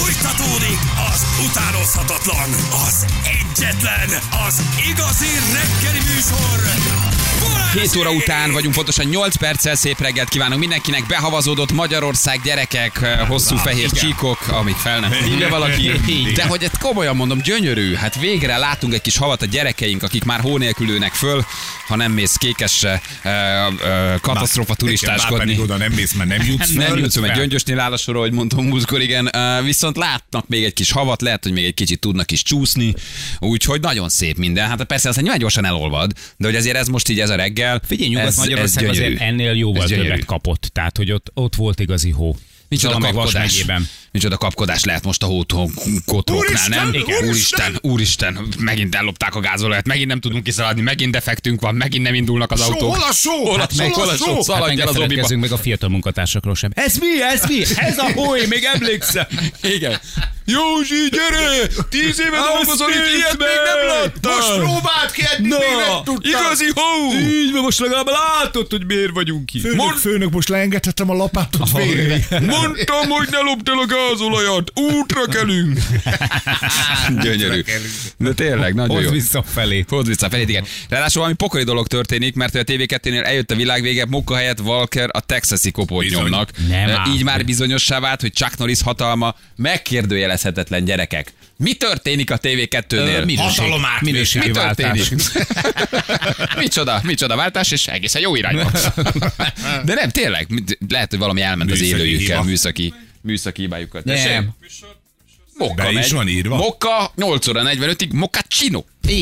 Fújtatódik az utánozhatatlan, az egyetlen, az igazi reggeli műsor. 7 óra után vagyunk, pontosan 8 perccel. Szép reggelt kívánunk mindenkinek. Behavazódott Magyarország, gyerekek, hosszú fehér csíkok, amíg fel nem hívja valaki. De hogy ezt komolyan mondom, gyönyörű. Hát végre látunk egy kis havat a gyerekeink, akik már hó nélkül ülnek föl, ha nem mész Kékesre katasztrófa turistáskodni. Már oda nem mész, mert nem jutsz fel. Nem jutsz, mert Gyöngyösnél áll a sorra, hogy mondtam múltkor, igen. Viszont látnak még egy kis havat, lehet, hogy még egy kicsit tudnak is csúszni. Úgyhogy nagyon szép minden. Hát persze aztán nyilván gyorsan elolvad, de hogy azért ez most így ez a reggel. Figyelj, Nyugat-Magyarország azért ennél jóval többet kapott. Tehát, hogy ott volt igazi hó. Micsoda kapkodás. Micsoda kapkodás lehet most a hókotróknál, nem? Úristen, megint ellopták a gázolajat, megint nem tudunk kiszaladni, megint defektünk van, megint nem indulnak az autók. Hol a só? Hol a só? Szaladj el az obiba. Meg a fiatal munkatársakról sem. Ez mi? Ez a hó, én még emlékszem. Igen. Józsi, gyere! 10 éve dolgozol, itt ilyet még nem láttál! Most próbáld ki, eddig még nem tudtam! Igazi hó! Így van, most legalább látod, hogy miért vagyunk itt. Főnök, most leengedhetem a lapátot végre. Mondtam, hogy ne lopd el a gázolajat! Útra kelünk! Gyönyörű. De tényleg, nagyon jó. Hozd visszafelé, igen. Ráadásul valami pokoli dolog történik, mert a TV2-nél eljött a világvége, Mokka helyett Walker a texasi kopót nyomnak. Így már bizonyossá vált, hogy Chuck Norris hatalma megkérdőjelezhetetlen, gyerekek. Mi történik a TV2-nél? Minőségi váltás. Micsoda váltás, és egészen jó irányba. De nem, tényleg, lehet, hogy valami elment az élőjükkel, műszaki hibájukat. Nem. Mokka is van írva. Mokka 8 óra 45-ig moccacino.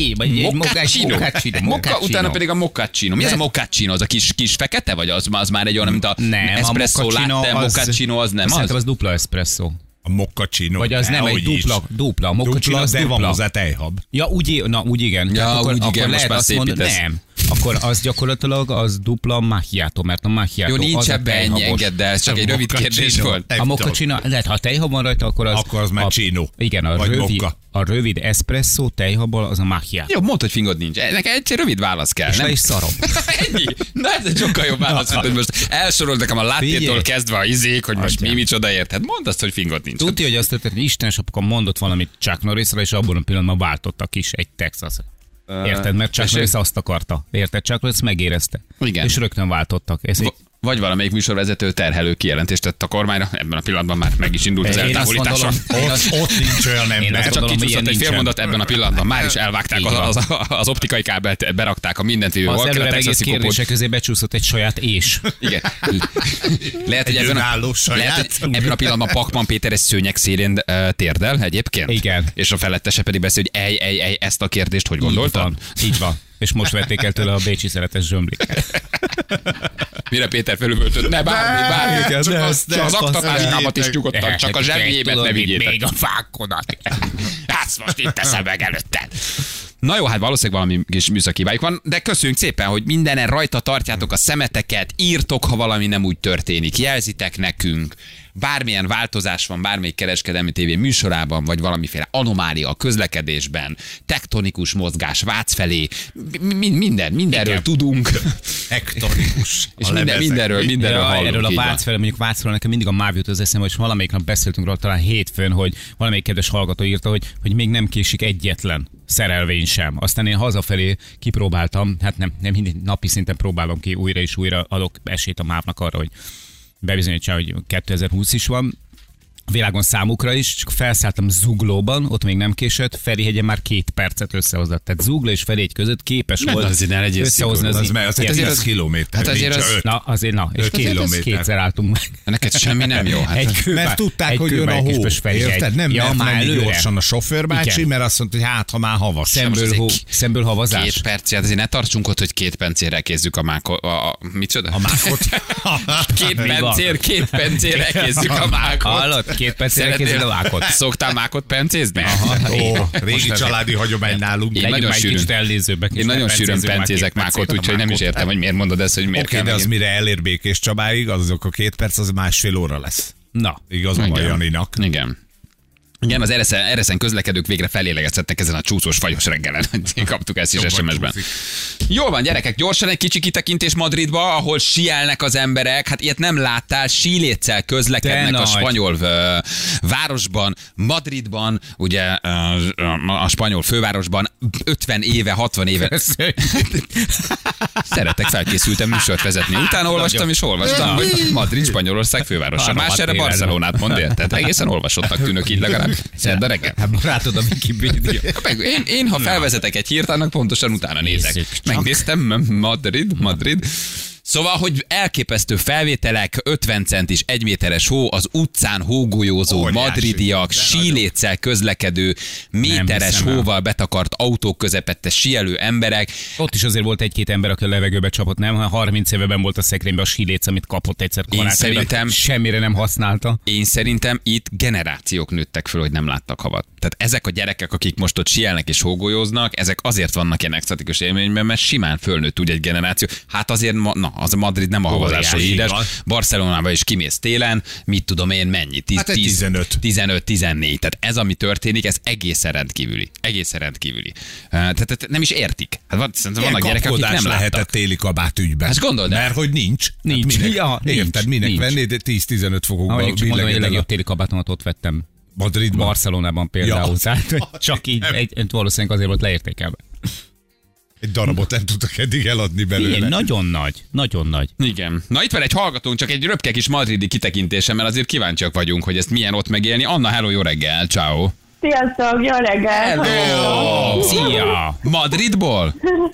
Mokka, utána pedig a moccacino. Mi az a moccacino? Az a kis fekete, vagy az már egy olyan, mint a espresso latte, moccacino, az nem az? Szerintem az dupla espresso. A moccacino. Vagy az nem egy dupla. A moccacino az de dupla. van hozzá tejhab. Ja, úgy igen. Ja, akkor most lehet már azt mondani, nem. Akkor az gyakorlatilag az dupla macchiato, mert a macchiato jó, nincs ebbe ennyi, engedd el, ez csak egy rövid kérdés volt. A moccacino, lehet, ha tejhab van rajta, akkor az már chino. Igen, a rövid espresso tejhabbal az a macchiato. Jó, mondd, hogy fingod nincs. Nekem egy rövid válasz kell. És nem? le is szarom. Ennyi. Na ez egy sokkal jobb válasz, hogy most elsorold nekem a láttétól kezdve a izék, hogy most micsoda érted. Mondd azt, hogy fingod nincs. Tudja, hogy azt történt, hogy Istenes apuka mondott valamit Chuck Norrisra, és abban a pillanatban váltottak is egy Texas. Érted? Mert Chuck Norris azt akarta. Érted? Chuck Norris megérezte. Igen. És rögtön váltottak. Vagy valamelyik műsorvezető terhelő kijelentést tett a kormányra, ebben a pillanatban már meg is indult az eltávolítása. Ott nincs olyan ember. Csak kicsúszott egy fél mondat ebben a pillanatban, már is elvágták az optikai kábelt, berakták a mindent vívő az Walker, a texasi kopót. kérdések közé becsúszott egy saját és. Igen. Lehet, hogy ebben a pillanatban Pakman Péter egy szőnyeg szélén térdel egyébként. Igen. És a felettese pedig beszél, hogy ezt a kérdést hogy gondoltad? Így van. És most vették el tőle a bécsi szeretes zsömliket. Mire Péter felüvöltött? Ne, bármi. Csak az aktatáskámat is nyugodtan, csak a zsebjémet ne vigyétek. Még a fákodat. Ezt most itt teszem meg előtted. Na jó, hát valószínűleg valami kis műszaki hibájuk van, de köszönjük szépen, hogy mindenen rajta tartjátok a szemeteket, írtok, ha valami nem úgy történik, jelzitek nekünk, bármilyen változás van bármelyik kereskedelmi tévé műsorában, vagy valamiféle anomália a közlekedésben, tektonikus mozgás Vác felé, mindenről tudunk. Tektonikus. És mindenről hallunk. Erről a Vác felé, mondjuk Vácról nekem mindig a MÁV jut az eszembe, hogy valamelyik nap beszéltünk róla, talán hétfőn, hogy valamelyik kedves hallgató írta, hogy még nem késik egyetlen szerelvény sem. Aztán én hazafelé kipróbáltam, hát nem mindig napi szinten próbálom ki, újra és újra adok esélyt a MÁV-nak arra, hogy bebizonyítsa, hogy 2020 is van. Világon számukra is, csak felszálltam Zuglóban, ott még nem késett, Ferihegyen már 2 percet összehozott. Tehát Zugló és Ferihegy között képes volt összehozni az 10 kilométer. Hát azért az... és kétszer álltunk meg. Neked semmi nem jó. Hát. Mert tudták, hogy jön a hó. Érted? Nem menni gyorsan a sofőrbácsi, mert azt mondta, hogy hát, ha már havas. Szemből havazás. 2 percet, azért ne tartsunk ott, hogy 2 pencére kézzük a mákot. Micsoda? A mákot. 2 pencére kézzük a mákot. 2 percére kézzel a mákot. Szoktál mákot pencézni? Régi családi hagyomány nálunk. Én nagyon sűrűn pencézek mákot, úgyhogy nem is értem, hogy miért mondod ezt, hogy miért kell. De az mire elér Békés Csabáig, azok a 2 perc, az 1,5 óra lesz. Na. Igazam a Janinak. Igen. Igen, az ereszen közlekedők végre felélegezhettek ezen a csúszós, fagyos reggelen. Kaptuk ezt is SMS-ben. Jól van, gyerekek, gyorsan egy kicsi kitekintés Madridba, ahol síelnek az emberek. Hát ilyet nem láttál, síléccel közlekednek a spanyol városban, Madridban, ugye a spanyol fővárosban 50 éve, 60 éve. Szeretek, felkészültem műsort vezetni. Utána olvastam, hogy Madrid, Spanyolország fővárosa. Más erre Barcelonát mond, érted? Egészen olvasottnak tűnök így legalább. Szerda reggel. Hát barátod a Wikipédia. Én, ha felvezetek egy hírt, annak pontosan utána nézek. Megnéztem, Madrid. Szóval, hogy elképesztő felvételek, 50 centis, 1 méteres hó, az utcán hógolyózó madridiak, síléccel közlekedő, méteres hóval betakart autók közepette síelő emberek. Ott is azért volt egy-két ember, aki a levegőbe csapott, nem? 30 éveben volt a szekrényben a síléc, amit kapott egyszer karácsonyban. Semmire nem használta. Én szerintem itt generációk nőttek föl, hogy nem láttak havat. Tehát ezek a gyerekek, akik most ott síelnek és hógolyóznak, ezek azért vannak ilyen extatikus élményben, mert simán fölnőtt úgy egy generáció. Hát azért, az a Madrid nem a havazásra édes. Barcelonában is kimész télen, mit tudom én mennyi? 15-14. Tehát ez, ami történik, ez egészen rendkívüli. Tehát nem is értik. Hát vannak gyerekek, akik nem láttak. Lehetett téli kabát ügyben. Hát gondold el. Mert hogy nincs. Érted, minek vennéd 10-15 fokokban. Csak mondom, hogy a legjobb téli kabátomat ott vettem. Madridban? Barcelonában például. Tehát csak így, valószínűleg azért volt leértékelve. Egy darabot nem tudtak eddig eladni belőle. Igen, nagyon nagy. Igen. Na itt van egy hallgatónk, csak egy röpke kis madridi kitekintése, mert azért kíváncsiak vagyunk, hogy ezt milyen ott megélni. Anna, hello, jó reggel, ciao. Sziasztok, jó reggel. Hello. Szia. Madridból?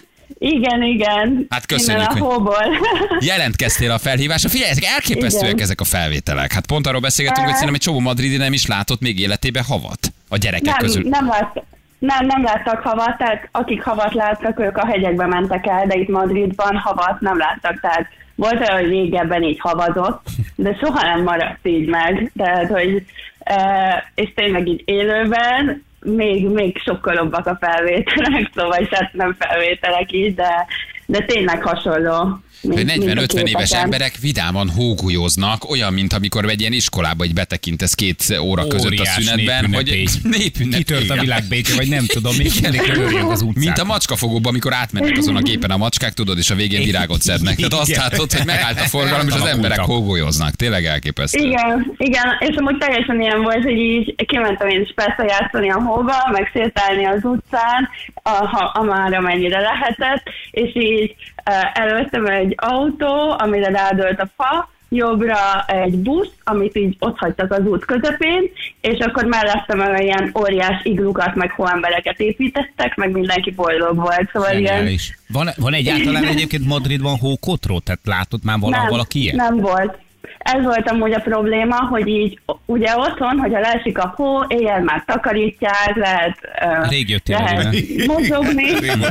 Igen. Hát köszönjük, hogy jelentkeztél a felhívásra. Figyelj, ezek elképesztőek ezek a felvételek. Hát pont arról beszélgetünk, hogy szerintem egy csomó madridi nem is látott még életében havat a gyerekek közül. Nem láttak havat, tehát akik havat láttak, ők a hegyekbe mentek el, de itt Madridban havat nem láttak, tehát volt olyan, hogy régebben így havazott, de soha nem maradt így meg, tehát hogy és tényleg így élőben még sokkolobbak a felvételek, szóval hát nem felvételek így, de tényleg hasonló. Hogy 40-50 éves emberek vidáman hógolyóznak, olyan, mint amikor egy ilyen iskolába egy betekintesz 2 óra között a szünetben, hogy népünnep. Kitört a világbéke, vagy nem tudom, még az utcán. Mint a macskafogóban, amikor átmennek azon a gépen a macskák, tudod, és a végén virágot szednek. Tehát azt látod, hogy megállt a forgalom, és az emberek hógolyoznak. Tényleg elképesztő. Igen, és amúgy teljesen ilyen volt, hogy így kimentem én is persze játszani a hóba, meg sétálni az utcán, amára mennyire lehetett, és így előttem egy autó, amire rádölt a fa, jobbra egy busz, amit így ott hagytak az út közepén, és akkor mellettem meg ilyen óriás iglukat, meg hóembereket építettek, meg mindenki boldog volt. Szóval ilyen... Van egyáltalán egyébként Madridban hókotró? Tehát látod már valaki ilyet? Nem volt. Ez volt amúgy a probléma, hogy így ugye otthon, hogyha leesik a hó, éjjel már takarítják, lehet mozogni.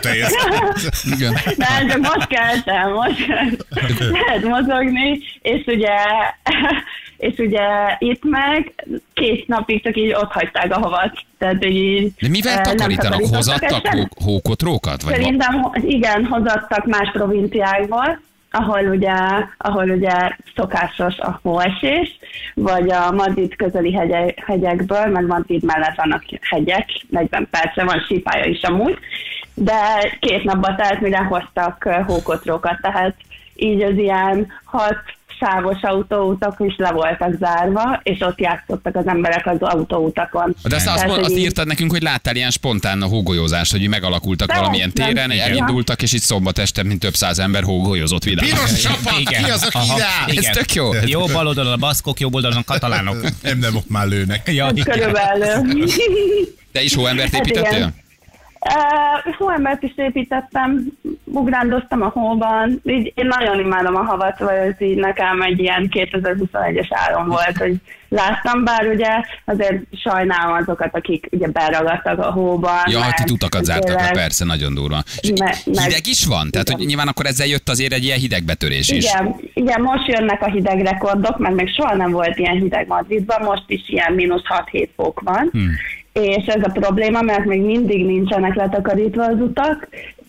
Nem, csak most keltem, lehet mozogni, és ugye itt meg 2 napig csak így ott hagyták a havat. Tehát, így, de mivel takarítanak? Hozattak hókotrókat? Szerintem igen, hozattak más provinciákból, ahol ugye szokásos a hóesés, vagy a Madrid közeli hegyekből, mert Madrid mellett vannak hegyek, 40 percre van sípálya is amúgy, de 2 napba telt, mire hoztak hókotrókat, tehát így az ilyen 6 sávos autóutak is le voltak zárva, és ott játszottak az emberek az autóutakon. De azt írtad nekünk, hogy láttál ilyen spontán hógolyózást, hogy valamilyen valamilyen téren, elindultak, és itt szombat este, mint több száz ember hógolyozott vidáman. Piros csapat, ki az, aki idál? Ez tök jó. Jó bal oldalon a baszkok, jobb oldalon a katalánok. Nem ott már lőnek. Körülbelül. Te is hóembert építettél? Hóembert is építettem, ugrándoztam a hóban, így én nagyon imádom a havat, vagy ez így nekem egy ilyen 2021-es álom volt, hogy láttam, bár ugye azért sajnálom azokat, akik ugye beragadtak a hóban. Ja, hát itt utakat zártak le, persze, nagyon durva. Hideg is van? Tehát, hogy nyilván akkor ezzel jött azért egy ilyen hidegbetörés is. Igen, most jönnek a hidegrekordok, mert még soha nem volt ilyen hideg Madridban, most is ilyen -6-7 fok van, és ez a probléma, mert még mindig nincsenek letakarítva az utak,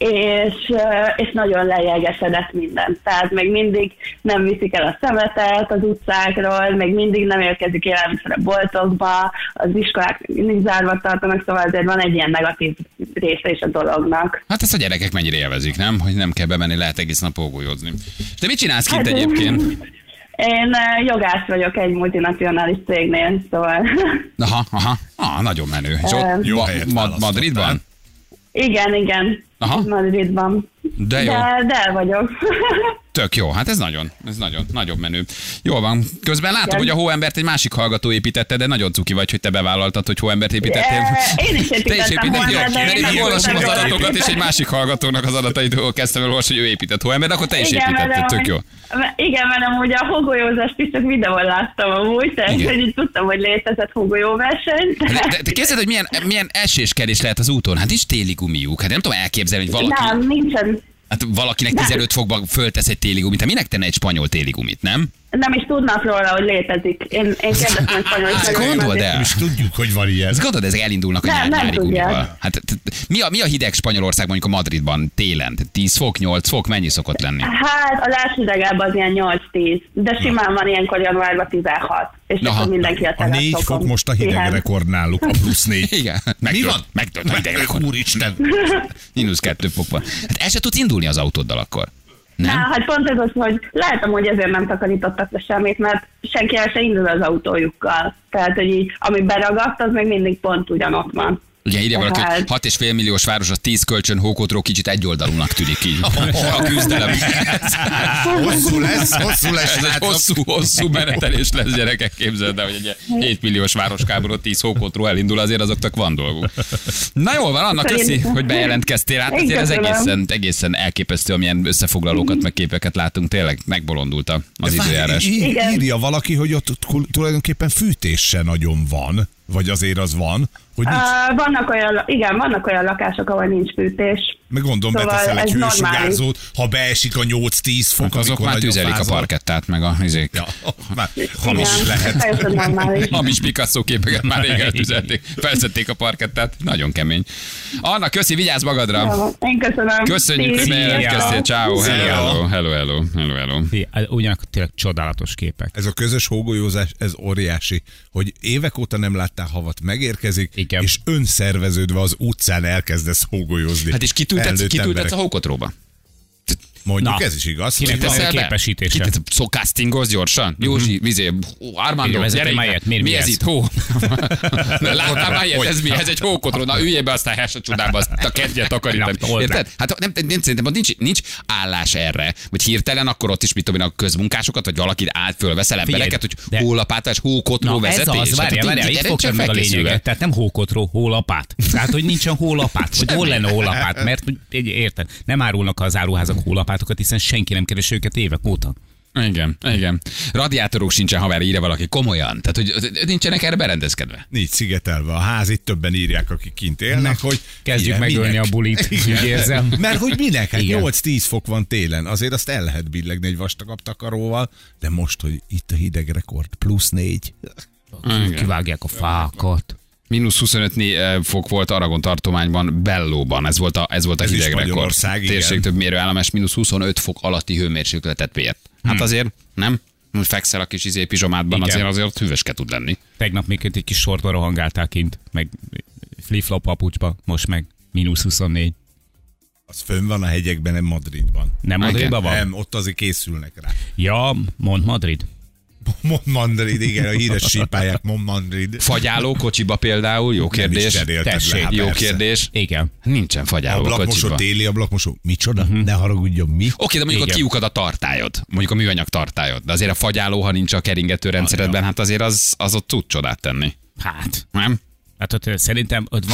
és nagyon lejelgesedett minden. Tehát még mindig nem viszik el a szemetet az utcákról, még mindig nem érkezik élelmiszer a boltokba, az iskolák mindig zárva tartanak, szóval azért van egy ilyen negatív része is a dolognak. Hát ezt a gyerekek mennyire élvezik, nem? Hogy nem kell bemenni, lehet egész nap hógolyozni. Te mit csinálsz kint egyébként? Én jogász vagyok egy multinacionális cégnél, szóval... Aha. Nagyon menő. És ott jó helyet Madridban? Igen. Aha. Madridban. De jó. De el vagyok. Tök jó, hát ez nagyon menő. Jól van. Közben látom, hogy a hóembert egy másik hallgató építette, de nagyon cuki vagy, hogy te bevállaltad, hogy hóembert építettél. Én is építettem hóembert, de én olvasom az adatokat, és egy másik hallgatónak az adatait kezdtem el olvasni, hogy ő épített hóembert, akkor te is építetted, tök jó. Igen, mert amúgy a hógolyózást is csak videón láttam amúgy, tehát hogy így tudtam, hogy létezett hógolyóverseny. De képzeld, hogy milyen eséskedés lehet az úton? Hát nincs téli gumiuk. Hát nem tudom elképzelni, hogy valaki... Nem, nincsen. Hát valakinek 15 fokban föltesz egy téli gumit. Hát minek tenne egy spanyol téli gumit, nem? Nem is tudnak róla, hogy létezik. Én kérdeztem, hogy spanyol is. Gondold el. Nem is tudjuk, hogy van ilyen. Gondolod, ezek elindulnak a nyári gumival. Hát mi a hideg Spanyolország mondjuk a Madridban télen? 10 fok, 8 fok, mennyi szokott lenni? Hát a leghidegább az ilyen 8-10, de simán van ilyenkor januárban 16. És akkor mindenki a teraszokon. A 4 fok most a hideg rekord náluk, a +4. Igen. Mi van? Megtölt a hideg rekord. Úristen. -2 fok van. Hát el se tudsz indulni az autóddal akkor. Nem? Hát pont ez az, hogy lehet amúgy ezért nem takarítottak le semmit, mert senki el se indul az autójukkal. Tehát, hogy így, ami beragadt, az még mindig pont ugyanott van. Ugye ide valaki, 6,5 milliós város, az 10 kölcsön hókotról kicsit egyoldalúnak tűnik így. A küzdelem. Hosszú lesz. Ez egy hosszú menetelés lesz, gyerekek, képzeld el, hogy egy 7 milliós városkából 10 hókotról elindul, azért azoknak van dolguk. Na jól van, Anna, köszi, hogy bejelentkeztél. Hát azért ez egészen elképesztő, amilyen összefoglalókat, meg képeket látunk, tényleg megbolondult az időjárás. Írja valaki, hogy ott tulajdonképpen fűtés se nagyon van, vagy azért az van, hogy vannak olyan lakások, ahol nincs fűtés. Meg gondolom, szóval beteszel egy hősugárzót, ha beesik a 8-10 fok, azok már tüzelik a parkettát, meg a izék. Ja, hamis lehet. Hamis Picasso képeket már rég eltüzelték. Felszették a parkettát. Nagyon kemény. Anna, köszi, vigyázz magadra. Én köszönöm. Köszönjük, hogy bejelentkeztél. Ciao. Hello. Ugyanakkor tényleg csodálatos képek. Ez a közös hógolyózás, ez óriási, hogy évek óta nem láttál havat, megérkezik, igen. És önszerveződve az utcán elkezdesz hógolyozni. Hát és kitültetsz a hókotróba? Mondjuk ez is igaz. Képesítése. Castingolsz gyorsan? Józsi, Armando, gyere, mi ez itt? Hó? Láttál már ilyet? Ez mi? Ez egy hókotról. Na üljél be, aztán hess a csodába, azt a kedvet takarítani. Érted? Hát szerintem nincs állás erre. Vagy hirtelen akkor ott is, mit tudom én, a közmunkásokat, vagy valaki fölveszel embereket, hogy hólapátás, hókotró vezetés. Ez az, várjál, itt fogtad meg a lényeget. Tehát nem hókotró, hólapát. Tehát, hogy nincsen hólapát. Hogy hol lenne hólapát? Mert érted, nem árulnak az áruházak hólapátokat, hiszen senki nem keres őket évek óta. Igen. Radiátorok sincsen, haver, írja valaki, komolyan. Tehát, hogy nincsenek erre berendezkedve. Nincs szigetelve. A ház itt többen írják, akik kint élnek, hogy kezdjük megölni a bulit, úgy érzem. Mert hogy minek? Hát 8-10 fok van télen. Azért azt el lehet billegni egy vastagabb takaróval, de most, hogy itt a hideg rekord, +4. Kivágják a fákat. -25 fok volt Aragon tartományban, Bellóban. Ez volt a hideg rekord. Térség több mérőállomás -25 fok alatti hőmérsékletet mért. Hát azért, nem? Fekszel a kis pizsamádban, azért hűvöske tud lenni. Tegnap még egy kis sortba rohangáltál kint, meg flip-flop papucsba, most meg -24. Az fönn van a hegyekben, nem Madridban. Nem Madridban van? Nem, ott azért készülnek rá. Ja, Mont Madrid. Montmadrid, igen, a híres sípályák Montmadrid. Fagyáló kocsiba például, jó kérdés. Tessék, jó kérdés. Igen. Nincsen fagyáló a kocsiba. Téli ablakmosó, micsoda? Ne haragudjon, mi? Oké, de mondjuk ott kiukad a tartályod, mondjuk a műanyag tartályod. De azért a fagyáló, ha nincs a keringető rendszeredben, hát azért az ott tud csodát tenni. Hát. Nem? Hát ott szerintem ott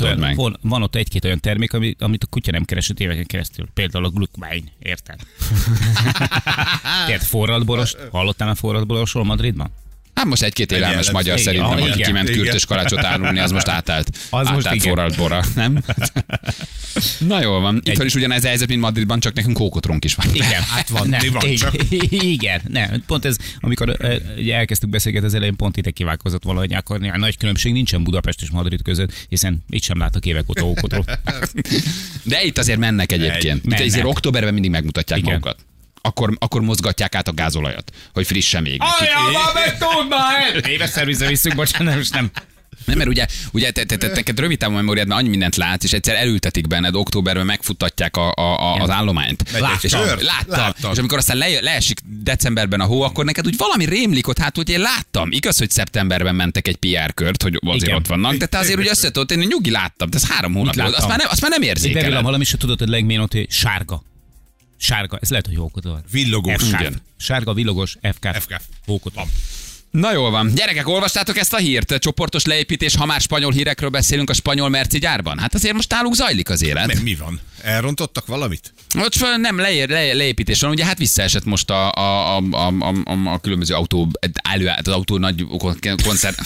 van ott egy-két olyan termék, amit a kutya nem keresett éveken keresztül. Például a Gluckwein, érted? Forradboros, hallottál már forradborosról Madridban? Hát most egy-két élelmes magyar szerintem, aki kiment kürtös kalácsot árulni, az most átállt forraltborra, nem? Na jól van. Itt is ugyanez a helyzet, mint Madridban, csak nekünk kókotronk is van. Igen, hát van. Igen, nem. Pont ez, amikor ugye elkezdtük beszélgetni az elején, pont ide kiválkozott valahogy, akkor nagy különbség nincsen Budapest és Madrid között, hiszen itt sem látok évek óta kókotrót. De itt azért mennek egyébként. Itt azért októberben mindig megmutatják magukat. Akkor mozgatják át a gázolajat, hogy frissen még. Aljában meg tudnál! Éves szervizre visszük, bocsánat, most nem. Nem, mert ugye neked rövid távon memóriád, mert annyi mindent látsz, és egyszer elültetik benned, októberben megfuttatják az állományt. Láttam. És amikor aztán leesik decemberben a hó, akkor neked úgy valami rémlik ott, hát hogy én láttam. Igaz, hogy szeptemberben mentek egy PR kört, hogy azért ott vannak, de te azért ugye össze tudod tenni, nyugi láttam, de ez 3 hónap volt, azt már nem érzékeled. Bevillam valami, se tudod, hogy legmény ott, hogy sárga, ez lehet, hogy hókot van. Villogós. Sárga, villogós, FK. Hókot van. Na jól van. Gyerekek, olvastátok ezt a hírt? Csoportos leépítés, ha már spanyol hírekről beszélünk a spanyol merci gyárban. Hát azért most náluk zajlik az élet. Mi van? Elrontottak valamit? Most nem leépítés van, ugye hát visszaesett most a különböző az autó nagy koncert.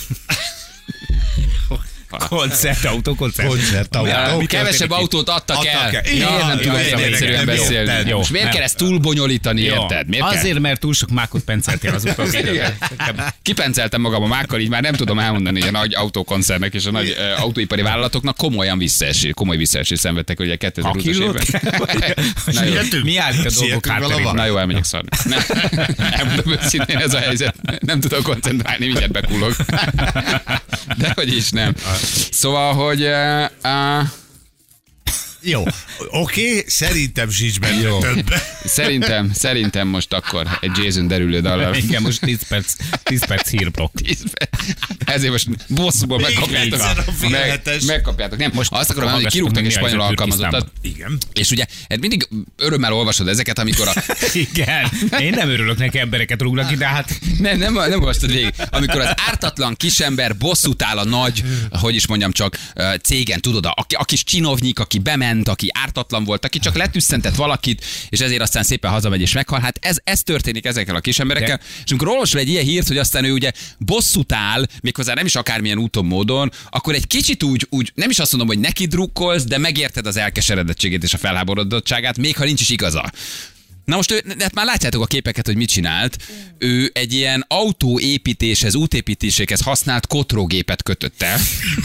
Koncertautó. Kevesebb autót adtak el. Nem tudok egyszerűen beszélni. Most miért kell ezt túl bonyolítani, érted? Azért, mert túl sok mákot penceltél az utóbbi. Kipenceltem magam a mákkal, így már nem tudom elmondani, hogy a nagy autókoncernek és a nagy autóipari vállalatoknak komoly visszaesés szenvedtek, ugye 2020-as Mi állít a dolgok hátterében? Na jó, elmegyek szarni. Elmondom őszintén, ez a helyzet. Nem tudok koncentrálni, mindjárt bekulok. Dehogy is nem. Szóval, hogy... Jó, oké, szerintem sincs benne több. Szerintem most akkor egy Jason derülő dallal. Igen, most 10 perc hírblokk. Ezért most bosszúból megkapjátok. Nem, most azt akarom mondani, hogy kirúgtak egy spanyol alkalmazottat. Igen. És ugye mindig örömmel olvasod ezeket, amikor Igen, én nem örülök neki, embereket rúgnak ki, de hát... Nem olvastad végig. Amikor az ártatlan kisember bosszút áll a nagy, hogy is mondjam csak, cégen, tudod, a kis csinovnyik, aki bement, aki ártatlan volt, aki csak letüsszentett valakit, és ezért aztán szépen hazamegy és meghal. Hát ez történik ezekkel a kisemberekkel. És amikor olvasol egy ilyen hírt, hogy aztán ő ugye bosszút áll, méghozzá nem is akármilyen úton, módon, akkor egy kicsit úgy nem is azt mondom, hogy neki drukkolsz, de megérted az elkeseredettségét és a felháborodottságát, még ha nincs is igaza. Na most hát már látjátok a képeket, hogy mit csinált. Ő egy ilyen autóépítéshez, útépítéséhez használt kotrógépet kötött el.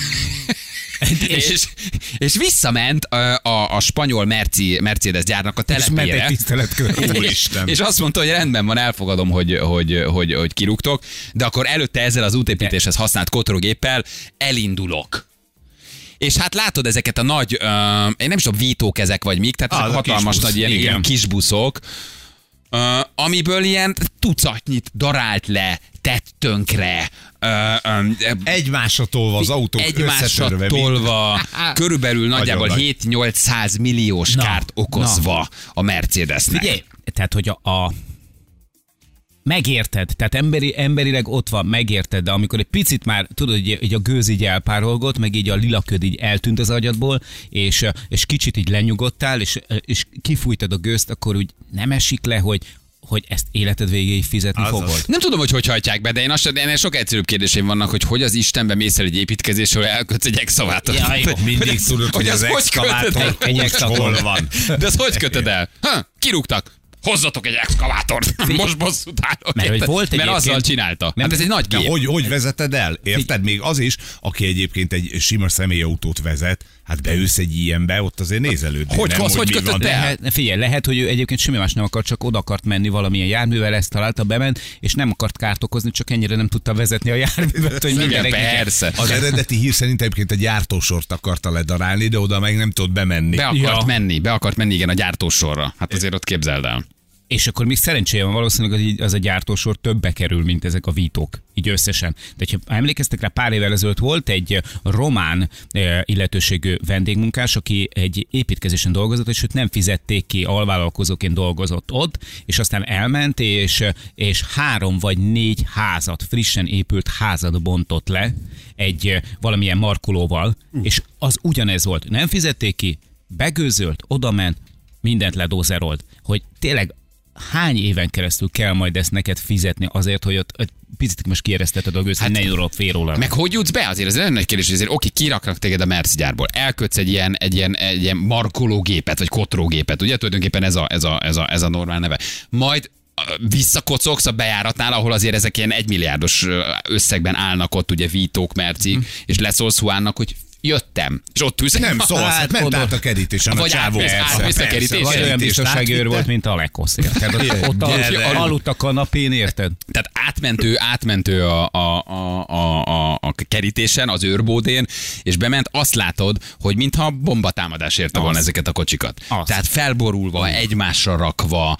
és visszament a spanyol Mercedes gyárnak a telepére. És azt mondta, hogy rendben van, elfogadom, hogy kirúgtok, de akkor előtte ezzel az útépítéshez használt kotrógéppel elindulok. És hát látod ezeket a nagy, én nem is tudom, vítók ezek vagy mik, tehát ezek hatalmas nagy ilyen kisbuszok, amiből ilyen tucatnyit darált le, tett tönkre. Egymásra tolva az autók összetörve. Tolva, körülbelül nagyjából 7-800 milliós kárt okozva a Mercedesnek. Figyelj, tehát hogy megérted, tehát emberileg ott van, megérted, de amikor egy picit már, tudod, hogy a gőz így elpárolgott, meg így a lilaköd így eltűnt az agyadból, és kicsit így lenyugodtál, és kifújtad a gőzt, akkor úgy nem esik le, hogy ezt életed végéig fizetni fogod. Nem tudom, hogy hajtják be, de ennél sok egyszerűbb kérdéseim vannak, hogy az Istenbe mész el egy építkezésről, elkötsz egy exkavátort. Mindig tudod, hogy az exkavátor hol van. De azt hogy kötöd el? Kirúgtak. Hozzatok egy exkavátort. Most bosszút állok. Mert azzal csinálta. Hát ez egy nagy gép. Hogy vezeted el? Érted? Még az is, aki egyébként egy sima személyautót vezet, hát beülsz egy ilyenbe, ott azért nézelődni. Hogy kötött el? Figyelj, lehet, hogy ő egyébként semmi más nem akar, csak oda akart menni valamilyen járművel, ezt találta, bement, és nem akart kárt okozni, csak ennyire nem tudta vezetni a járművet, hogy minden persze. Az eredeti hír szerint egyébként a gyártósort akarta ledarálni, de oda meg nem tudott bemenni. Be akart menni, igen, a gyártósorra. Hát azért ott képzeld el. És akkor még szerencséje van, valószínűleg az a gyártósor többbe kerül, mint ezek a vítók, így összesen. De ha emlékeztek rá, pár évvel ezelőtt volt egy román illetőségű vendégmunkás, aki egy építkezésen dolgozott, és őt nem fizették ki, alvállalkozóként dolgozott ott, és aztán elment, és 3 vagy 4 házat, frissen épült házat bontott le egy valamilyen markolóval, és az ugyanez volt. Nem fizették ki, begőzölt, odament, mindent ledózerolt, hogy tényleg hány éven keresztül kell majd ezt neked fizetni azért, hogy ott picit most kieresztetted a gőzt, hogy ne jól fél róla. Meg hogy jutsz be? Azért ez nagyon nagy kérdés, hogy azért oké, kiraknak téged a Merci gyárból, elkötsz egy ilyen markológépet, vagy kotrógépet, ugye tulajdonképpen ez a normál neve. Majd visszakocogsz a bejáratnál, ahol azért ezek ilyen 1 milliárdos összegben állnak ott, ugye Vítók, Merci, és leszólsz Juannak, hogy jöttem. És ott ülsz. Nem szólsz, hát ment át a kerítésen a csávó. Átmész a kerítésen. Vagy olyan biztonsági őr volt, mint a Alekosz. Tehát ott aludt a kanapén, érted? Tehát átmentő a kerítésen, az őrbódén, és bement, azt látod, hogy mintha bombatámadás érte volna ezeket a kocsikat. Tehát felborulva, egymásra rakva,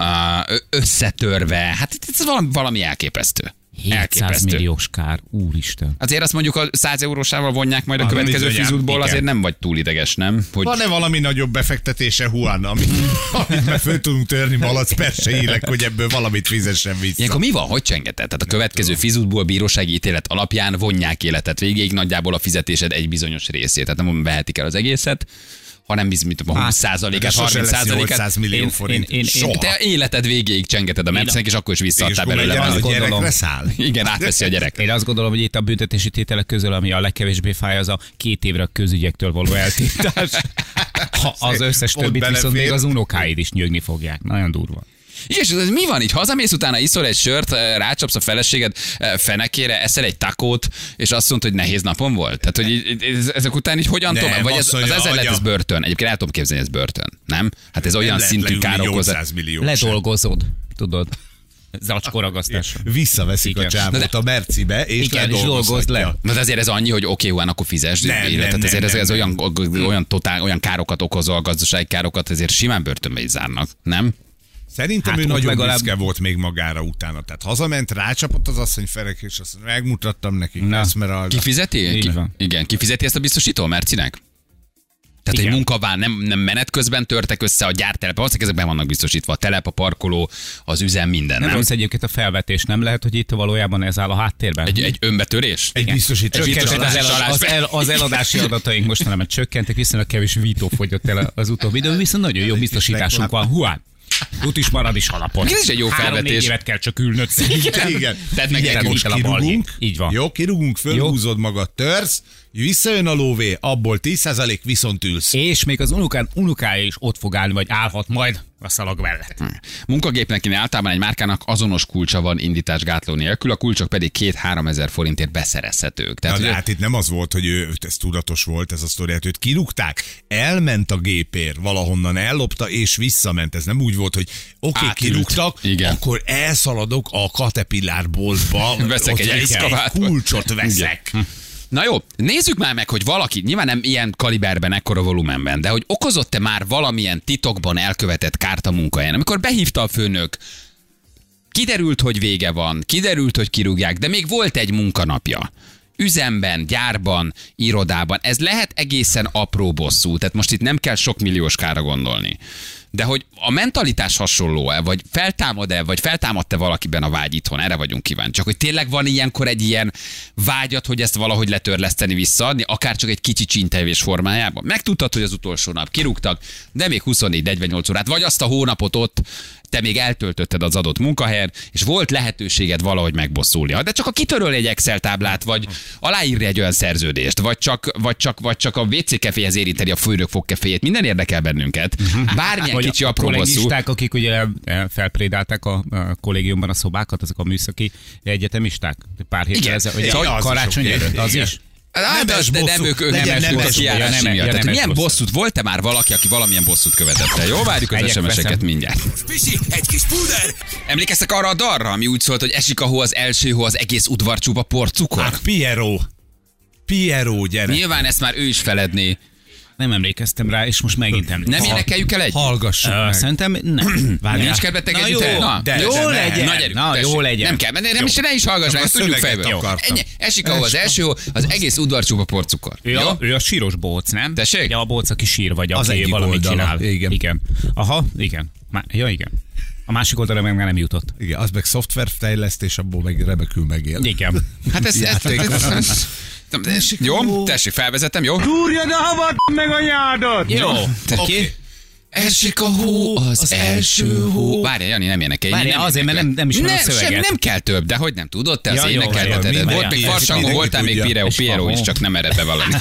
összetörve, hát ez valami elképesztő. 700 milliós kár, úristen. Azért azt mondjuk a 100 eurósával vonják majd a következő fizutból, azért nem vagy túl ideges, nem? Hogy... Van-e valami nagyobb befektetése, Juan, amit meg föl tudunk törni malac perseilek, hogy ebből valamit fizessen vissza? Ilyenkor mi van? Hogy csengetett? Tehát a következő fizutból bírósági ítélet alapján vonják életet végéig, nagyjából a fizetésed egy bizonyos részét. Tehát nem vehetik el az egészet, hanem mint a 20%-át, 30%-át. millió forint. Te életed végéig csengeted a Mercenek, és akkor is visszaadtál belőle. A gyerekre száll. Igen, átveszi a gyerek. Én azt gondolom, hogy itt a büntetési tételek közül, ami a legkevésbé fáj, az a 2 évre a közügyektől való eltiltás. Az összes többit viszont még az unokáid is nyögni fogják. Nagyon durva. Igen, és ez mi van így? Hazamész, utána iszol egy sört, rácsapsz a feleséged fenekére, eszel egy takót, és azt mondod, hogy nehéz napom volt? Tehát, hogy ezek után így hogyan tovább? Vagy az ezen lett ez börtön? Egyébként el tudom képzelni, ez börtön, nem? Hát ez olyan szintű károkozat. Ledolgozod, tudod. Zacskóragasztás. Visszaveszik a csávót a Mercibe, és dolgozd le. De azért ez annyi, hogy oké, Juan, akkor fizesd. Ez olyan károkat okozol, gazdasági károkat, ezért simán börtönbe is zárnak, nem? Szerintem ő nagyon büszke volt még magára utána. Tehát hazament, rácsapott az asszony felek, és azt megmutattam nekik. Kifizeti? Igen, kifizeti ezt a biztosító Mercinek? Tehát egy munkaván nem menet közben törtek össze a gyártelep, valószínűleg ezekben vannak biztosítva a telep, a parkoló, az üzem, minden. Nem rossz egyébként a felvetés, nem lehet, hogy itt valójában ez áll a háttérben. Egy önbetörés? Egy biztosítás. Az eladási adataink mostanában csökkentek, viszonylag kevés Vító fogyott el az utóbbi időben, viszont nagyon jó biztosításunk van. Juan. Út is marad is alapon. Ez is egy jó felvetés. 3-4 évet kell csak ülnöd. Igen. Tehát meg most kirúgunk. Így van. Jó, kirúgunk, fölhúzod magad, törsz, visszajön a lóvé, abból 10% viszont ülsz. És még az unokája is ott fog állni, vagy állhat majd a szalag mellett. Munkagépnek általában egy márkának azonos kulcsa van indításgátló nélkül, a kulcsok pedig 2-3 ezer forintért beszerezhetők. Tehát, hát itt nem az volt, hogy ez tudatos volt, ez a sztori, őt kirúgták, elment a gépér, valahonnan ellopta és visszament. Ez nem úgy volt, hogy oké, kirúgtak, akkor elszaladok a Caterpillar boltba, veszek egy kulcsot veszek. Igen. Na jó, nézzük már meg, hogy valaki, nyilván nem ilyen kaliberben, ekkora volumenben, de hogy okozott-e már valamilyen titokban elkövetett kárt a munkahelyen. Amikor behívta a főnök, kiderült, hogy vége van, kiderült, hogy kirúgják, de még volt egy munkanapja. Üzemben, gyárban, irodában. Ez lehet egészen apró bosszú, tehát most itt nem kell sok milliós kárra gondolni. De hogy a mentalitás hasonló-e, vagy feltámad-e, vagy feltámadt-e valakiben a vágy itthon? Erre vagyunk kíváncsiak. Hogy tényleg van ilyenkor egy ilyen vágyat, hogy ezt valahogy letörleszteni, visszaadni, akár csak egy kicsi csíntevés formájában? Megtudtad, hogy az utolsó nap kirúgtak, de még 24-48 órát, vagy azt a hónapot ott te még eltöltötted az adott munkahelyen, és volt lehetőséged valahogy megbosszulni. De csak a kitörölni egy Excel táblát, vagy aláírni egy olyan szerződést, vagy csak a WC keféhez érinteni a főnök fogkeféjét, minden érdekel bennünket. Bármilyen kicsi apró bosszú. Akik ugye felprédálták a kollégiumban a szobákat, azok a műszaki egyetemisták. Pár héttel ezelőtt, karácsony előtt, az is. De nem ők nem. Milyen bosszút? Volt-e már valaki, aki valamilyen bosszút követett el? Jó, várjuk az SMS-eket mindjárt. Pisi, egy kis pulder! Emlékeztek arra a dalra, ami úgy szólt, hogy esik a hó, az első hó, az egész udvar csupa porcukor? Hát Piero, gyere. Nyilván ezt már ő is feledné. Nem emlékeztem rá, és most megint emlékszem. Nem énekeljük el egy? Hallgassuk meg. Szerintem nem. Nincs kedvetek egy Jó legyen. Nem kell, nem is hallgass meg, ezt tudjuk fejből. Esik a hó, az első hó, az egész udvar csupa porcukor. Ő a síros bóc, nem? Tessék? Ja, a bóc, aki sír, vagy az aki valamit csinál. Igen. Aha, igen. Ja, igen. A másik oldalra meg már nem jutott. Igen, az meg szoftverfejlesztés, abból meg remekül megél. Igen. Hát ez jó, tessék, felvezetem, jó? Túrjad a havat meg anyádat! Jó, Oké. Esik a hó, az első hó. Várj, Jani, nem énekelj. Várj, azért, mert nem ismerem a szöveget. Nem kell több, de hogy nem tudod, te az Ja, jó, énekelheted. jó, Volt még Farsangon, voltál még Piero is, csak nem ered be valami.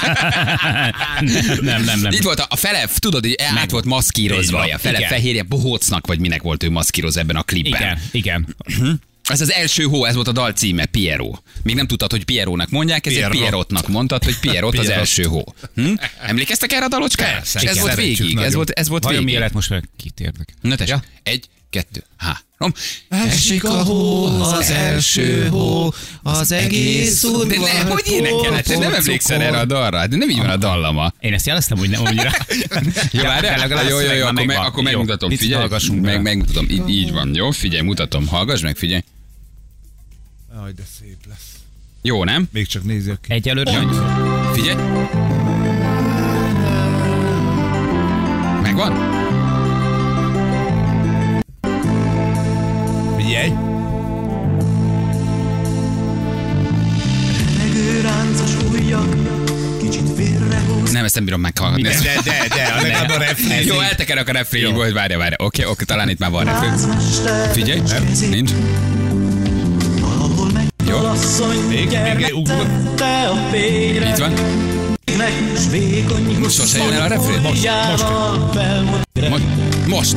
Nem. Itt volt a fele, tudod, hogy át volt maszkírozva, a fele Igen. fehérje, bohócnak, vagy minek volt ő maszkíroz ebben a klipben. Igen. Ez az első hó, ez volt a dal címe, Piero. Még nem tudtad, hogy Pierónak mondják, ezért Pierrotnak mondtad, hogy Pierrot az első hó. Emlékeztek erre a dalocskára? Persze, Ez volt végig, ez volt Vajon mi végig. lett most már kit érdek? Na tessék, 1, 2, 3. Esik a hó, az első hó, az egész út. De nem, hogy énekelhet, te nem emlékszel erre a dalra, de nem így van a dallama. Én ezt jeleztem, hogy nem annyira. Jó, várjál, jó, akkor megmutatom, figyelj, megmutatom, így van, jó, figyelj, mutatom, hallgass meg, figyelj. Aj, de szép lesz. Jó, nem? Még csak nézzük ki. Egyelőre. Figyelj. Megvan? Figyelj. Nem, ezt nem bírom meghallgatni. De, legalább a refrén. Jó, eltekerek a refrénből, hogy várj. Oké, talán itt már van refrén. Figyelj, nincs. Jó, Még ugrott. itt van. Sose jön el a refrén? Most.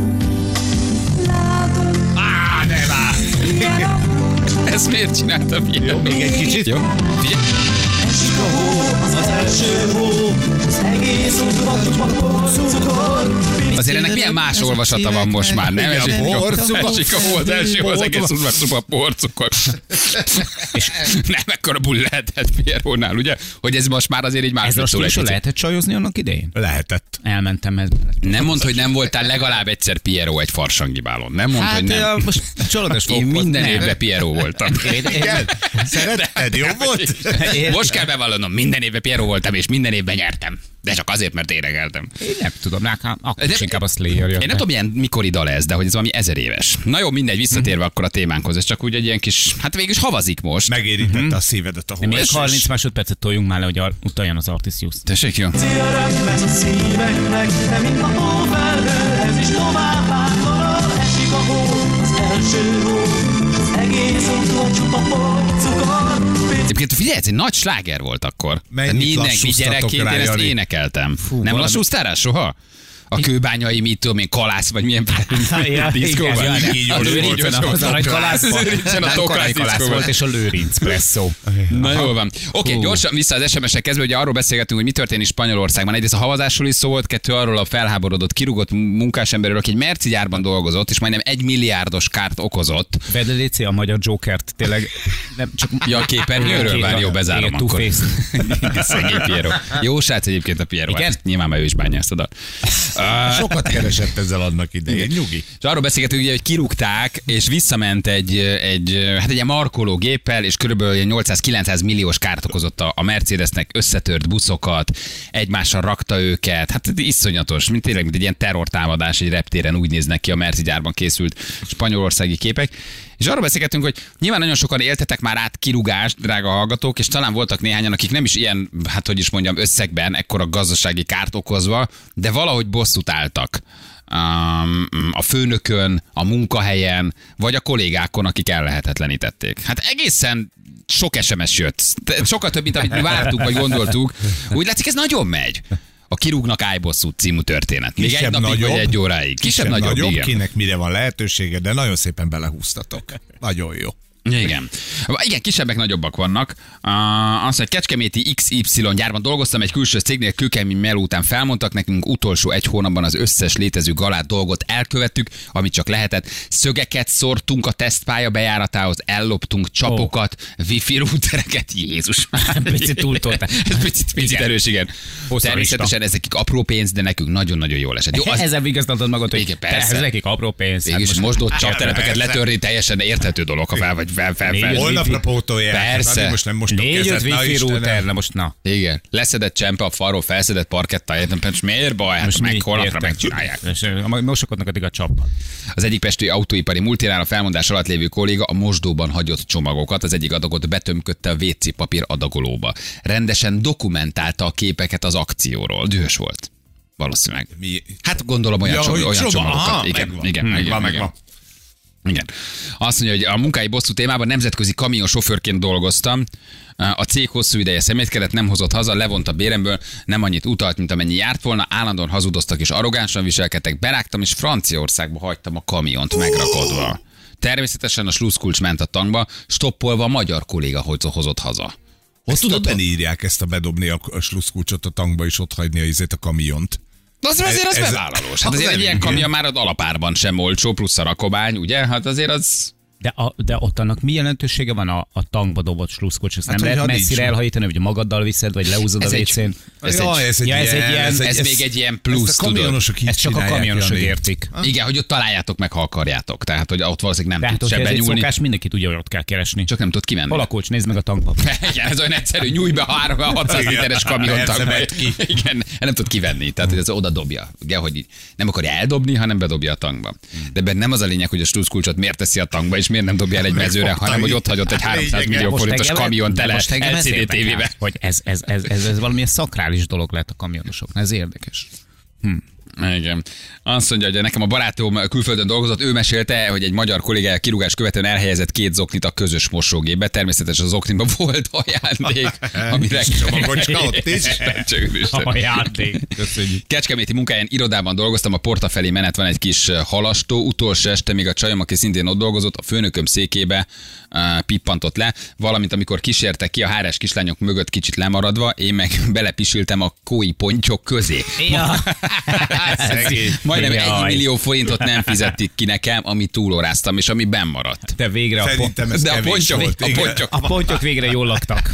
Nem áll. Ezt miért csináltam ilyen? Jó, még egy kicsit. Jó, figyelj. Azért ennek milyen más olvasata van most már, nem? Igen, Esik porcukor. a hó, az első hó, az egész udvar szupa porcukor. És nem ekkora buli lehetett Pierónál, ugye? Hogy ez most már azért így más. Ez most is lehetett csajozni annak idején? Lehetett. Elmentem ez. Nem mondd, hogy nem voltál legalább egyszer Pieró egy farsangi bálon. Nem mondd, hogy nem. Most csalódás Én minden évben Pieró voltam. Igen? Szeretted? Jó volt? Most kell bevallanom, minden évben Pieró voltam, és minden évben nyertem. De csak azért, mert énekeltem. Én nem tudom, nekem akkor is inkább a Slayer jött. Én nem tudom, milyen mikori dal ez, de hogy ez valami 1000 éves. Na jó, mindegy, visszatérve akkor a témánkhoz. Ez csak úgy egy ilyen kis, hát végül is havazik most. Megérintette a szívedet a hó. Még 30 másodpercet toljunk már le, hogy utaljon az Artisius. Tessék, jó? Egyébként figyelj, ez egy nagy sláger volt akkor. Mennyit Mindenki gyerekként én ezt Jani? énekeltem. Nem valami- lassúztál rá soha? A kőbányai, mit tudom én, kalász, vagy milyen diszkóban. Így A volt, Lőrincsen Az aranykalászban. Lőrincsen a Nem Toklász kalász diszkóban. volt, és a Lőrinc presszó. Na jól van. Oké, gyorsan vissza az SMS-ek kezdve, ugye arról beszélgetünk, hogy mi történik Spanyolországban. Egyrészt a havazásról is szó volt, 2 arról a felháborodott, kirúgott munkásemberről, aki egy merci gyárban dolgozott, és majdnem 1 milliárdos kárt okozott. Bedeléci a magyar Jokert, tényleg nem csak... Ja, a képernyőről vár, jó, bezárom Igen, akkor. Two-Face. Szegény Piero. Jó srác egyébként a Piero. Igen? Hát, nyilván már ő is bányáztad. Sokat keresett ezzel annak idején. Nyugi. És arról beszélgetünk, ugye, hogy kirúgták, és visszament egy ilyen markoló géppel, és körülbelül 800-900 milliós kárt okozott a Mercedesnek, összetört buszokat, egymással rakta őket, hát iszonyatos, mint tényleg mint egy ilyen terrortámadás egy reptéren, úgy néznek ki a Merci gyárban készült spanyolországi képek. És arról beszélgetünk, hogy nyilván nagyon sokan éltetek már át kirúgást, drága hallgatók, és talán voltak néhányan, akik nem is ilyen, hát hogy is mondjam, összegben, ekkora gazdasági kárt okozva, de valahogy bosszút álltak a főnökön, a munkahelyen, vagy a kollégákon, akik ellehetetlenítették. Hát egészen sok SMS jött. Sokkal több, mint amit mi vártuk, vagy gondoltuk. Úgy látszik, ez nagyon megy. A Kirúgnak ájbosszút című történet. Még egy napig, vagy 1 óráig. Kisebb-nagyobb, igen. Kinek mire van lehetősége, de nagyon szépen belehúztatok. Nagyon jó. Igen. Igen, kisebbek, nagyobbak vannak. Azt, hogy Kecskeméti XY gyárban dolgoztam, egy külső cégnél kőkemény meló után felmondtak nekünk, utolsó 1 hónapban az összes létező galát dolgot elkövettük, amit csak lehetett. Szögeket szórtunk a tesztpálya bejáratához, elloptunk csapokat, wifi routereket. Jézus már. Picit túltoltál. Ez picit erős, igen. Természetesen ezek apró pénz, de nekünk nagyon-nagyon jól esett. Jó, Ezzel vigasztaltad magad, hogy igen, persze. ez nekik apró pénz. Mégis mosdott csaptelepeket letörni teljesen érthető dolog, ha fel vagy fel. Holnapra pótolják. Persze. Hát, most nem most 4-5 wifi router, na most na. Igen, leszedett csempe a falról, felszedett parketta, értem, most miért baj? Hát meg holnapra megcsinálják. Mosokodnak addig a csapban. Az egyik pesti autóipari multinál a felmondás alatt lévő kolléga a mosdóban hagyott csomagokat, az egyik adagot betömködte a WC papír adagolóba. Rendesen dokumentálta a képeket az akcióról. Dühös volt. Valószínűleg. Hát gondolom olyan csomagokat. Igen. Igen. Azt mondja, hogy a munkai bosszú témában nemzetközi kamionsofőrként dolgoztam. A cég hosszú ideje szemétkedet nem hozott haza, levont a béremből, nem annyit utalt, mint amennyi járt volna, állandóan hazudoztak és arrogánsan viselkedtek, berágtam és Franciaországba hagytam a kamiont megrakodva. Természetesen a sluszkulcs ment a tankba, stoppolva a magyar kolléga hozott haza. Hogy tudod, írják ezt a bedobni a sluszkulcsot a tankba és ott hagyni a kamiont? Azért az bevállalós. Hát azért egy ilyen kamion már az alapárban sem olcsó, plusz a rakobány, ugye? Hát azért az... De ott annak mi jelentősége van a tankba dobott sluszkulcs? Ezt nem lehet messzire elhajítani, hogy magaddal viszed, vagy leúzod a WC-n? Ez még egy ilyen plusz, tudod. Ezt csak a kamionosok értik. Igen, hogy ott találjátok meg, ha akarjátok. Tehát, hogy ott valószínűleg nem tudsz se benyúlni. Tehát, szokás, mindenki tudja, hogy ott kell keresni. Csak nem tud kimenni. Hol a kulcs, nézd meg a tankba. Igen, ez olyan egyszerű, nyújj be 600 literes kamion tankba. Igen, nem tud kivenni. Tehát, hogy ez oda dobja. Ugye, hogy nem akarja eldobni, hanem bedobja a tankba. De ebben nem az a lényeg, hogy a sluszkulcsot miért teszi a tankba, és miért nem dobja el egy mezőre, hanem hogy ott hagyott egy 300 millió forintos kamion tele LCD tévébe. Hogy ez valamilyen szakrális dolog lett a kamionosoknál, ez érdekes. Igen. Azt mondja, hogy nekem a barátom külföldön dolgozott, ő mesélte, hogy egy magyar kollégája kirúgás követően elhelyezett 2 zoknit a közös mosógépbe. Természetesen az zokniban volt ajándék, amire ajándék. Kecskeméti munkáján irodában dolgoztam, a porta felé menet van egy kis halastó, utolsó este még a csajom, aki szintén ott dolgozott, a főnököm székébe pippantott le, valamint amikor kísértek ki a hárás kislányok mögött kicsit lemaradva, én meg belepisültem a kói pontyok közé. Ja. Majdnem 1 millió forintot nem fizették ki nekem, amit túlóráztam, és ami benn maradt. De végre a pontyok végre jól laktak.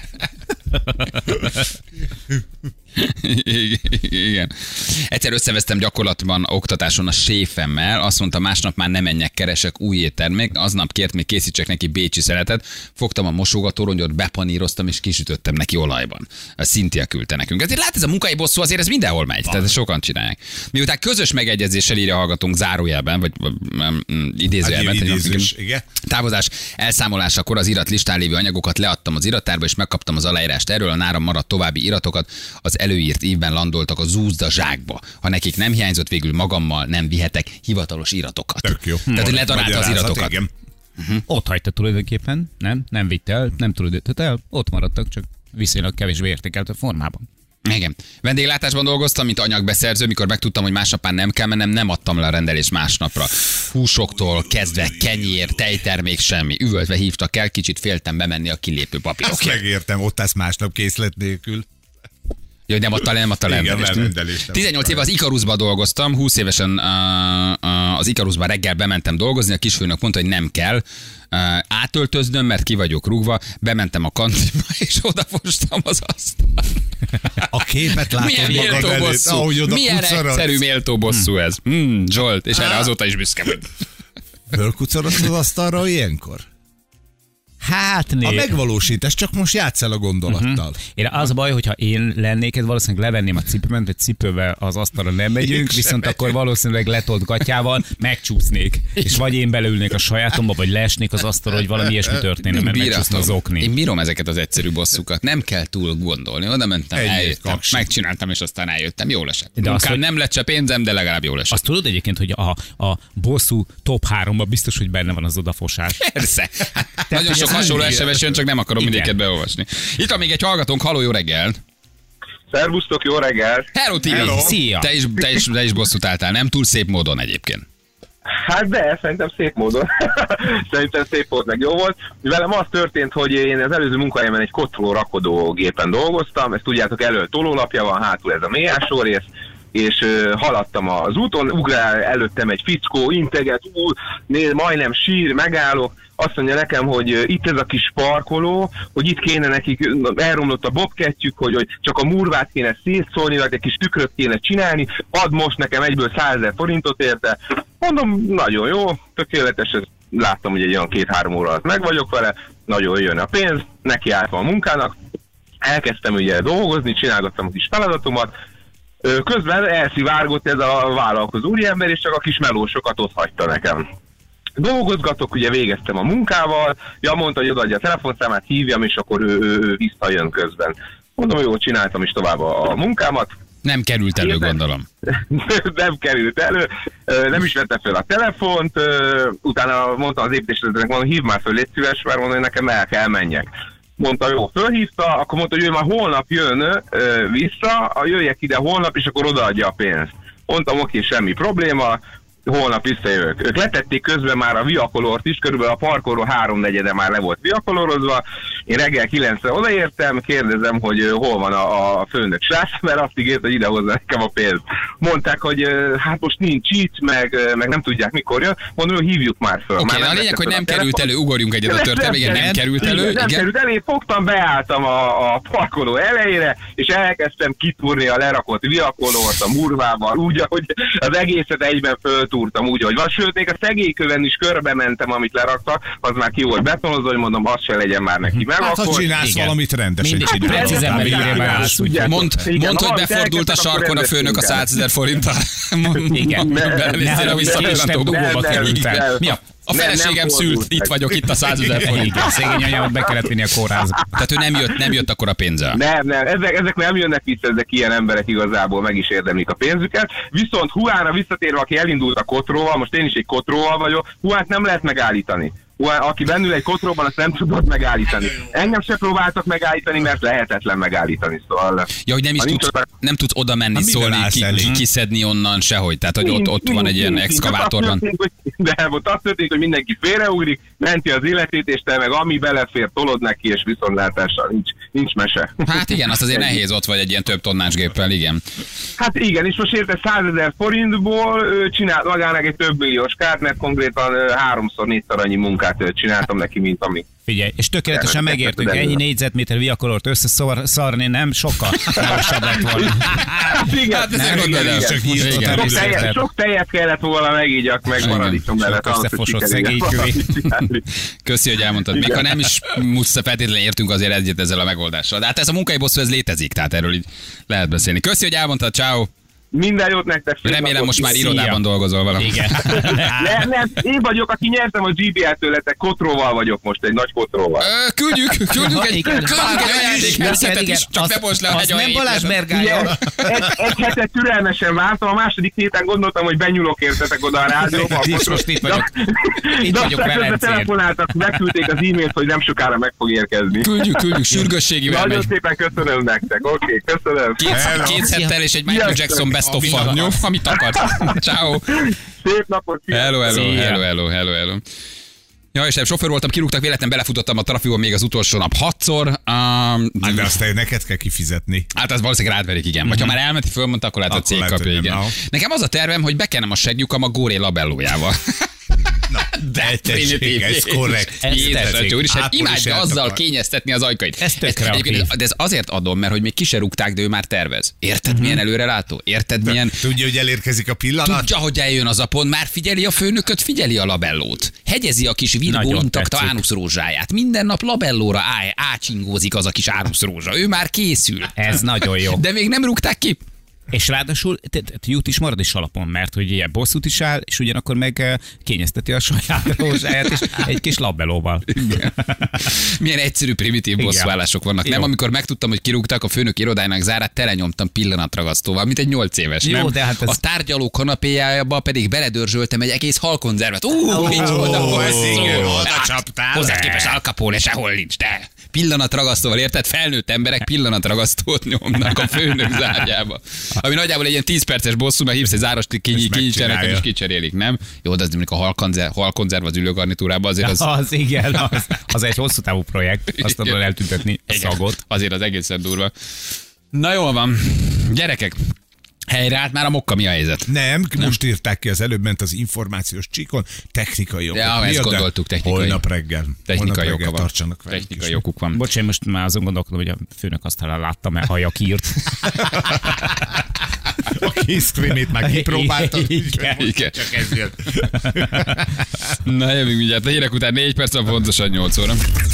Igen. Egyszer összevesztem gyakorlatban oktatáson a séfemmel, azt mondta, másnap már nem menjek, keresek új éttermet, aznap kért, még készítsek neki bécsi szeletet, fogtam a mosogatórongyot, bepaníroztam és kisütöttem neki olajban. A Cynthia küldte nekünk. Ezért lát, ez a munkai bosszú azért ez mindenhol megy, tehát sokan csinálják. Miután közös megegyezéssel írja hallgatunk zárójelben, vagy idézőjelben, távozás elszámolásakor az irat listán lévő anyagokat leadtam az irattárba, és megkaptam az aláírást erről, a náram maradt további iratokat, az előírt évben landoltak a zúzda zsákba. Ha nekik nem hiányzott, végül magammal nem vihetek hivatalos iratokat. Tök jó. Tehát, hogy ledarálta az iratokat. Ott hagyta tulajdonképpen, nem vitte el, nem tulajdonította el, ott maradtak, csak viszonylag kevésbé értékelt a formában. Igen. Vendéglátásban dolgoztam, mint anyagbeszerző, mikor megtudtam, hogy másnap már nem kell mennem, nem adtam le a rendelést másnapra. Húsoktól kezdve kenyér, tejtermék, semmi. Üvöltve hívtak el, kicsit féltem bemenni a kilépő papírokért. Azt megértem, ott állsz másnap készlet nélkül. Jó, nem adta le rendelést. 18 éve az Ikarusban dolgoztam, 20 évesen az Ikarusban reggel bementem dolgozni, a kisfőnök mondta, hogy nem kell átöltöznöm, mert ki vagyok rúgva, bementem a kantinba, és odafostam az asztalt. A képet látom magad előtt, ahogy oda milyen kucarodsz. egyszerű méltó bosszú ez. Zsolt, és erre azóta is büszke vagy. Fölkucarodsz az asztalra ilyenkor? Hát a megvalósítás, csak most játsz el a gondolattal. Én az a baj, hogyha én lennék, valószínűleg levenném a cipőmet, egy cipővel az asztalra nem megyünk, viszont akkor valószínűleg letolt gatyával megcsúsznék. És vagy én belülnék a sajátomba, vagy leesnék az asztalra, hogy valami ilyesmi történne, mert megcsúszna az okni. Én bírom ezeket az egyszerű bosszukat. Nem kell túl gondolni. Oda mentem, eljöttem, megcsináltam, és aztán eljöttem. Jól esett. Munkám nem lett se pénzem, de legalább jól esett. Azt tudod egyébként, hogy a bosszú top 3-ban biztos, hogy benne van az odafosás. Persze. Nagyon sok hasonló SMS jön, csak nem akarom mindéket beolvasni. Itt van még egy hallgatónk, halló, jó reggel! Szervusztok, jó reggel! Hello, Tibi! Szia! Te is bosszút álltál, nem túl szép módon egyébként. Hát de, szerintem szép módon. Szerintem szép volt, meg jó volt. Velem az történt, hogy én az előző munkahelyemen egy kotló rakodó gépen dolgoztam, ezt tudjátok, elől tolólapja van, hátul ez a mélyásó rész, és haladtam az úton, ugrál előttem egy fickó, integet, majdnem sír, megállok, azt mondja nekem, hogy itt ez a kis parkoló, hogy itt kéne nekik, elromlott a bobkettjük, hogy csak a murvát kéne szétszólni, vagy egy kis tükröt kéne csinálni, add most nekem egyből 100 000 forintot érte. Mondom, nagyon jó, tökéletes, láttam, hogy egy olyan 2-3 óra alatt meg vagyok vele, nagyon jön a pénz, nekiálltam a munkának, elkezdtem ugye dolgozni, csinálgattam a kis feladatomat, közben elszivárgott ez a vállalkozó úriember, és csak a kis melósokat ott hagyta nekem. Dolgozgatok, ugye végeztem a munkával, mondta, hogy odaadja a telefonszámát, hívjam, és akkor ő visszajön közben. Mondom, jó, csináltam is tovább a munkámat, Nem került elő, gondolom. Nem került elő, nem is vette fel a telefont, utána mondta az építésvezetőnek, mondom, hívd már föl, légy szíves, mert mondom, hogy nekem el kell menjek. Mondta, jó, fölhívta, akkor mondta, hogy ő már holnap jön vissza, jöjjek ide holnap, és akkor odaadja a pénzt. Mondtam, oké, semmi probléma, holnap visszajövök. Ők letették közben már a viakolort is, körülbelül a parkoló 3/4 már le volt viakolorozva. Én reggel 9-re odaértem, kérdezem, hogy hol van a főnök srác, mert azt ígért, hogy idehozza nekem a pénzt. Mondták, hogy hát most nincs itt, meg nem tudják mikor jön. Mondom, hogy hívjuk már föl. Oké, a lényeg, hogy nem került elő, ugorjunk egyet a történetbe, igen, nem került elő. Nem került elő, fogtam, beálltam a parkoló elejére, és elkezdtem kitúrni a lerakott viakolort a murvával, úgy, ahogy az egészet egyben föltúrtam, úgy, hogy van. Sőt, még a szegélyköven is körbe mentem, amit leraktak, az már ki volt betonozva, hogy mondom, az se legyen már neki meg. Hát, ha csinálsz valamit rendesen csinálsz. Mondd, hogy befordult a sarkon a főnök a 100 000 forinttal. Igen. Benéztél a visszapillantó dugóba került fel. Mi a feleségem szült, itt vagyok, itt a 100 000 forint. Szegény anyámat be kellett vinni a kórházba. Tehát ő nem jött akkor a pénzzel. Nem, ezek nem jönnek vissza, ezek ilyen emberek igazából meg is érdemlik a pénzüket. Viszont Huánra visszatérve, aki elindult a kotróval, most én is egy kotróval vagyok, Huánt nem lehet megállítani. Aki bennül egy kotróban, azt nem tudod megállítani. Engem se próbáltak megállítani, mert lehetetlen megállítani, szóval... Ja, hogy nem tudsz oda menni, szólni, kiszedni onnan sehogy, tehát hogy ott van egy ilyen exkavátor. De ott azt történik, hogy mindenki félreugrik, menti az illetét, és te meg ami belefér, tolod neki, és viszontlátásra nincs mese. Hát igen, azt azért nehéz ott vagy egy ilyen több tonnás géppel, igen. Hát igen, és most érte 100 000 forintból csinált magának egy több milliós kárt, mert konkrétan 3-4-szer annyi munkát csináltam neki, mint ami. Figyelj, és tökéletesen megértünk, ennyi négyzetméter viakolort összeszarni nem sokkal másabb lett volna. Sok tejet kellett volna megígyak, meg paradicsom mellett. Összefosott szegénykövé. Köszi, hogy elmondtad. Még ha nem is feltétlenül értünk azért egyet ezzel a megoldással. De hát ez a munkai bosszú, ez létezik, tehát erről így lehet beszélni. Köszi, hogy elmondtad, ciao. Minden jót nektek. Remélem most már irodában dolgozol valami. Igen. Nem, én vagyok, aki nyertem a GBL tőletek, kotróval vagyok most, egy nagy kotróval. Küldjük egy ajándékhelyzetet is, csak ne most le a nem Balázs Mergája. Egy hetet türelmesen vártam, a második héten gondoltam, hogy benyúlok értetek oda a rádióba. Most itt vagyok. Itt vagyok Velencén. Telefonáltak, megküldték az e-mailt, hogy nem sokára meg fog érkezni. Küldjük, sürgősségivel megy. Nagyon szépen köszönöm nektek, oké, köszönöm. Két szettel és egy Michael Jackson best of fan, jó? Amit akarsz. Ciao. Szép napot. Hello. Ja, és sofőr voltam, kirúgtak, véletlen belefutottam a trafikon még az utolsó nap 6-szor. De azt neked kell kifizetni. Hát az valószínűleg rádverik, igen. Vagy ha már elmenti, fölmondta, akkor lehet a cég kapja, igen. Nekem az a tervem, hogy bekenem a seglyukam a Góré labellójával. Na, de tessék, ez korrekt. És hát imádja azzal kényeztetni az ajkait. Ez tök kreatív. De ez azért adom, mert hogy még ki se rúgták, de ő már tervez. Érted, milyen előrelátó? Érted, milyen... Tudja, hogy elérkezik a pillanat? Tudja, hogy eljön az a pont, már figyeli a főnököt, figyeli a labellót. Hegyezi a kis virgó intakta ánuszrózsáját. Minden nap labellóra ácsingózik az a kis ánuszrózsa. Ő már készül. Ez nagyon jó. De még nem rúgták ki. És ráadásul jut is marad is alapon, mert hogy ilyen bosszút is áll, és ugyanakkor meg kényezteti a saját rózsáját, és egy kis labellóval. Milyen egyszerű, primitív bosszúállások vannak. Jó. Nem, amikor megtudtam, hogy kirúgták a főnök irodájának zárát, telenyomtam pillanatragasztóval, mint egy 8 éves. Jó, nem? De hát ez... A tárgyaló kanapéjába pedig beledörzsöltem egy egész halkonzervet. Oda csaptál. Hozzá képest Al Capone sehol nincs, de pillanatragasztóval, érted? Felnőtt emberek pillanatragasztót nyomnak a főnök zárjába. Ami nagyjából egy ilyen 10 perces bosszú, mert hívsz egy záros kinyitsenek, és kicserélik, nem? Jó, de az mondjuk a halkonzerv az ülőgarnitúrában azért az... Az igen, az egy hosszú távú projekt, azt tudod eltüntetni a szagot. Azért az egészen durva. Na jól van, gyerekek. Helyreállt már a mokka, mi a helyzet? Nem, most írták ki, az előbb ment az információs csíkon, technikai okok. Ja, ezt gondoltuk, technikai. Holnap reggel. Technikai oka van. Tartsanak velünk. Technikai okuk van. Bocs, én most már azon gondolkodom, hogy a főnök asztalán láttam-e hajak írt. A készkrémét már kipróbáltam. Igen. Csak ez jött. Na jövünk mindjárt. A hírek után 4 perc, pontosan 8 óra.